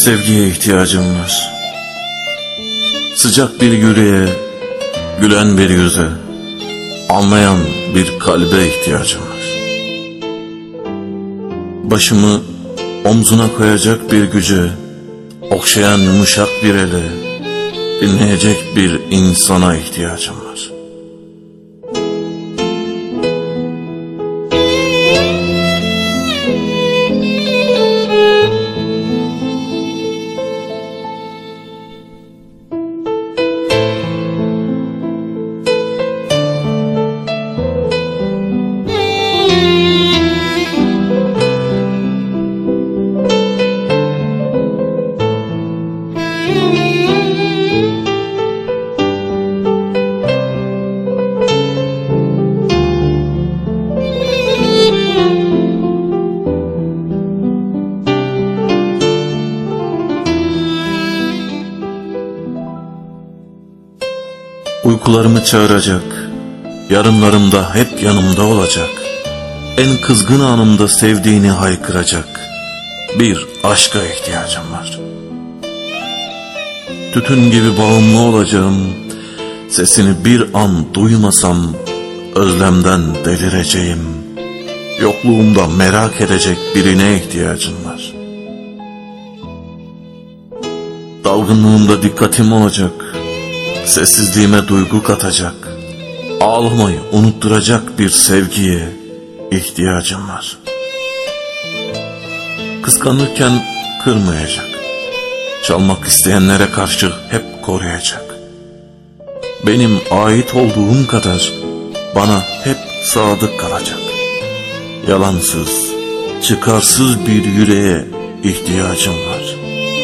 Sevgiye ihtiyacım var. Sıcak bir yüreğe, gülen bir yüze, anlayan bir kalbe ihtiyacım var. Başımı omzuna koyacak bir güce, okşayan yumuşak bir ele, dinleyecek bir insana ihtiyacım var. Uykularımı çağıracak, yarınlarımda hep yanımda olacak, en kızgın anımda sevdiğini haykıracak bir aşka ihtiyacım var. Tütün gibi bağımlı olacağım, sesini bir an duymasam özlemden delireceğim, yokluğumda merak edecek birine ihtiyacım var. Dalgınlığımda dikkatim olacak, sessizliğime duygu katacak, ağlamayı unutturacak bir sevgiye ihtiyacım var. Kıskanırken kırmayacak, çalmak isteyenlere karşı hep koruyacak. Benim ait olduğum kadar bana hep sadık kalacak. Yalansız, çıkarsız bir yüreğe ihtiyacım var.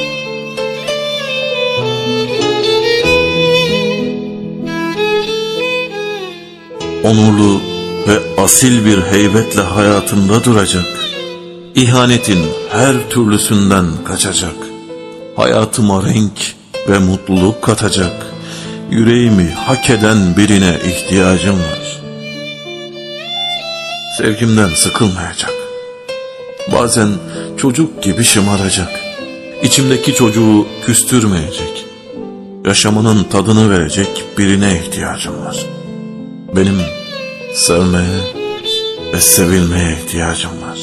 Onurlu ve asil bir heybetle hayatımda duracak, İhanetin her türlüsünden kaçacak, hayatıma renk ve mutluluk katacak, yüreğimi hak eden birine ihtiyacım var. Sevgimden sıkılmayacak, bazen çocuk gibi şımaracak, içimdeki çocuğu küstürmeyecek, yaşamının tadını verecek birine ihtiyacım var. Benim sevmeye ve sevilmeye ihtiyacım var.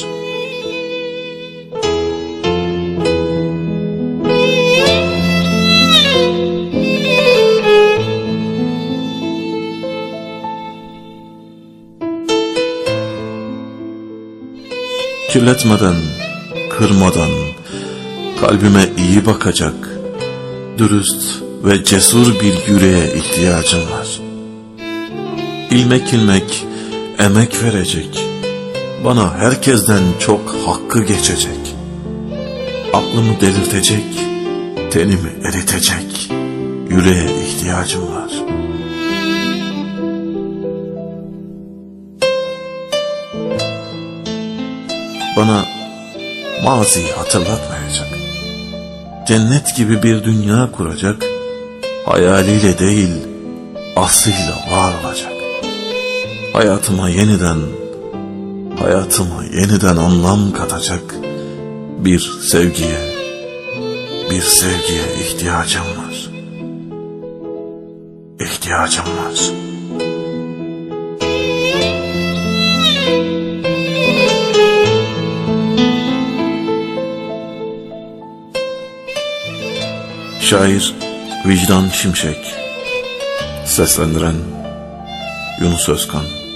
Kirletmeden, kırmadan, kalbime iyi bakacak, dürüst ve cesur bir yüreğe ihtiyacım var. İlmek ilmek emek verecek, bana herkesten çok hakkı geçecek, aklımı delirtecek, tenimi eritecek yüreğe ihtiyacım var. Bana maziyi hatırlatmayacak, cennet gibi bir dünya kuracak, hayaliyle değil aslıyla var olacak. Hayatıma yeniden anlam katacak bir sevgiye ihtiyacım var. İhtiyacım var. Şair Vicdan Şimşek, seslendiren Yunus Özkan.